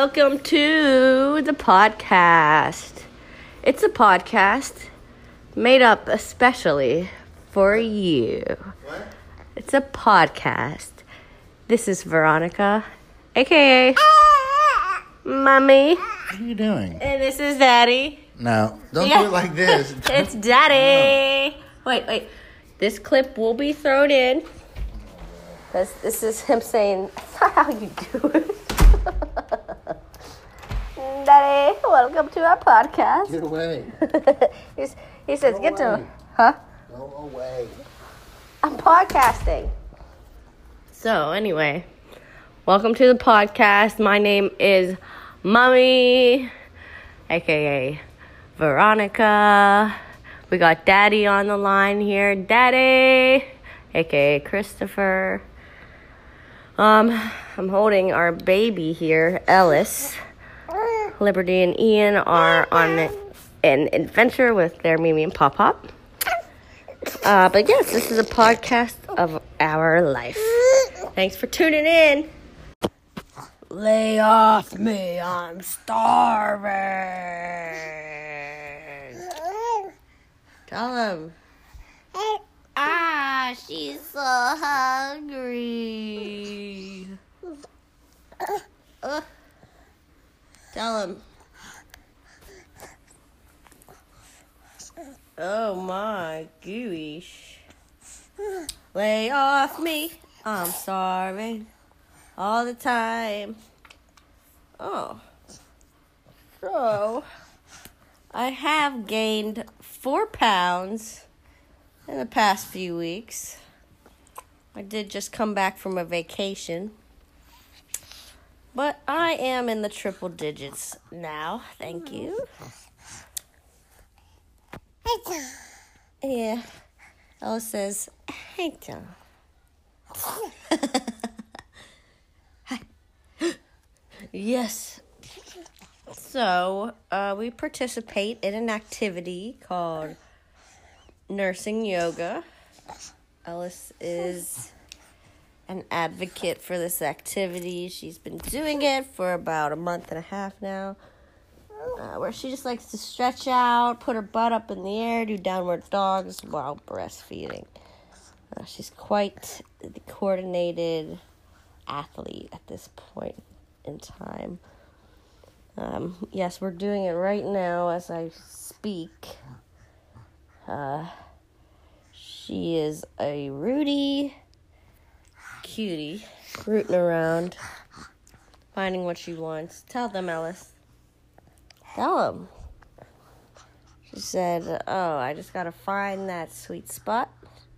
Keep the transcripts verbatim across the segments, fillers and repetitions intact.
welcome to the podcast. It's a podcast made up especially for you. What? It's a podcast. This is Veronica, a k a. Mommy. What are you doing? And this is Daddy. No, don't Yeah. do it like this. It's Daddy. Wait, wait. This clip will be thrown in. Because this is him saying, that's not how you do it. Daddy, welcome to our podcast. Get away. He's, he says, Go get to, away. huh? Go away. I'm podcasting. So, anyway, welcome to the podcast. My name is Mommy, a k a. Veronica. We got Daddy on the line here. Daddy, a k a. Christopher. Um, I'm holding our baby here, Ellis. Liberty and Ian are on an adventure with their Mimi and Pop Pop. Uh, but yes, this is a podcast of our life. Thanks for tuning in. Lay off me, I'm starving. Tell him. Ah, she's so hungry. Uh, tell him. Oh my gooish. Lay off me, I'm starving all the time. Oh. So, I have gained four pounds in the past few weeks. I did just come back from a vacation. But I am in the triple digits now. Thank you. Yeah. Ella says, hey, John. Yes. So, uh, we participate in an activity called nursing yoga. Ellis is an advocate for this activity. She's been doing it for about a month and a half now, uh, where she just likes to stretch out, put her butt up in the air, do downward dogs while breastfeeding. Uh, she's quite the coordinated athlete at this point in time. Um, yes, we're doing it right now as I speak. Uh, she is a Rudy cutie, rooting around, finding what she wants. Tell them, Ellis. Tell them. She said, oh, I just gotta find that sweet spot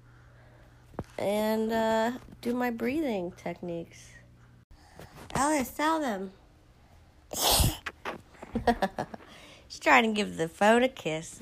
and uh, do my breathing techniques. Ellis, tell them. She's trying to give the phone a kiss.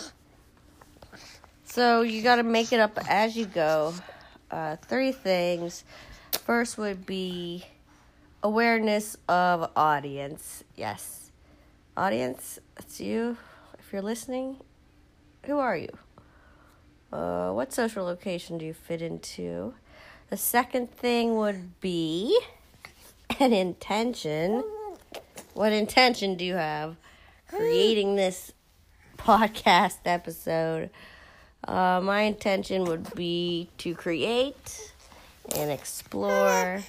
So you got to make it up as you go. Uh, three things. First would be awareness of audience. Yes. Audience, that's you. If you're listening, who are you? Uh, what social location do you fit into? The second thing would be an intention. What intention do you have creating this podcast episode? Uh, my intention would be to create and explore.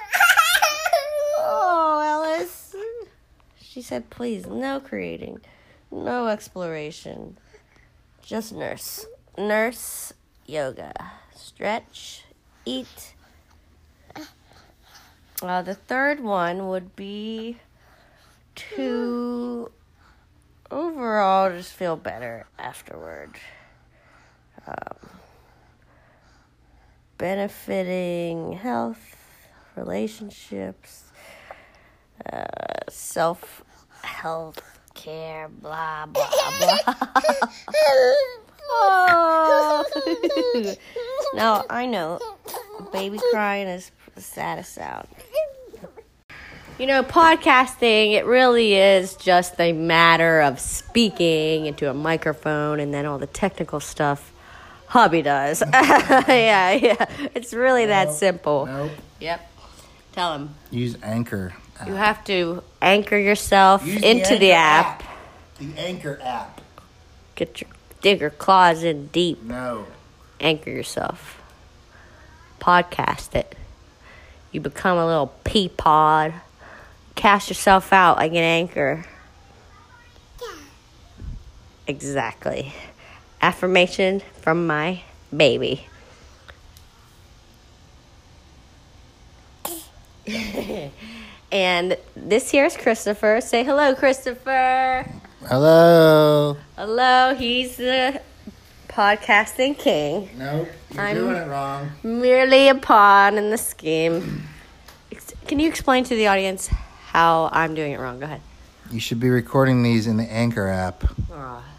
Oh, Ellis. She said, please, no creating, no exploration, just nurse. Nurse yoga. Stretch, eat. Uh, the third one would be to overall just feel better afterward. Um, benefiting health, relationships, uh, self-health care, blah, blah, blah. Oh. Now, I know, baby crying is the saddest sound. You know, podcasting, it really is just a matter of speaking into a microphone and then all the technical stuff hubby does. yeah, yeah. It's really that Nope. simple. Nope. Yep. Tell him. Use Anchor You have to anchor yourself Use into the app. app. The Anchor app. Get your dig your claws in deep. No. Anchor yourself. Podcast it. You become a little pea pod. Cast yourself out like an anchor. Yeah. Exactly. Affirmation from my baby. And this here is Christopher. Say hello, Christopher. Hello. Hello, he's the podcasting king. Nope. You're I'm- doing it wrong. Merely a pawn in the scheme. Ex- Can you explain to the audience how I'm doing it wrong? Go ahead. You should be recording these in the Anchor app. Oh,